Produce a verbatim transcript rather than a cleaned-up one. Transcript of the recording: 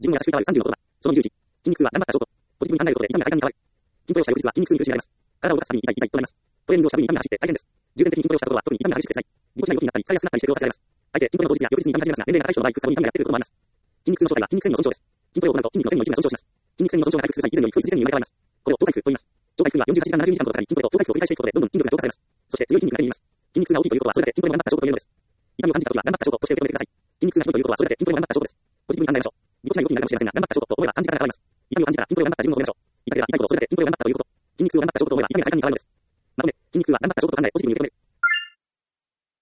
自分を優しくいたわるさんじゅうの言葉。そのにじゅういち。筋肉痛は頑張った証拠。ポジティブに考えることで痛みが快感に変わる。筋トレをした翌日は筋肉痛に苦しめられます。体を動かすたびに痛い痛いとなります。トレーニングをした分に痛みが走って大変です。重点的に筋トレをしたところは特に痛みが激しくて辛い。ぎこちない動きになったり、疲れやすくなったりして病をさせられます。大抵筋トレの当日や翌日に痛みが始めますが、年齢が高い人の場合、くさほど痛みがやってくることもあります。筋肉痛の正体は筋肉繊維の損傷です。筋トレを行うと筋肉の繊維の一部が損傷します。筋肉繊維の損傷が回復する際、以前より太い筋繊維に生まれ変わります。これを超回復と言います。超回復にはよんじゅうはちじかんななじゅうにじかんとかかり、筋トレと超回復を繰り返していくことで、どんどん筋力が強化されます。そして強い筋肉が手に入ります。筋肉痛が大きいということは、それだけ筋トレも頑張った証拠というのです。痛みを感じたときは頑張った証拠として受け止めてください。筋肉痛がひどいということは、それだけ筋トレも頑張った証拠です。ポジティブに考えましょう。ぎこちない動きになるかもしれませんが、頑張った証拠と思えば感じ方が変わります。痛みを感じたら筋トレを頑張った自分を褒めましょう。痛ければ痛いほどそれだけ筋トレを頑張ったということ。筋肉痛を頑張った証拠と思えば痛みが快感に変わるのです。まとめ、筋肉痛は頑張った証拠と考え、ポジティブに受け止める。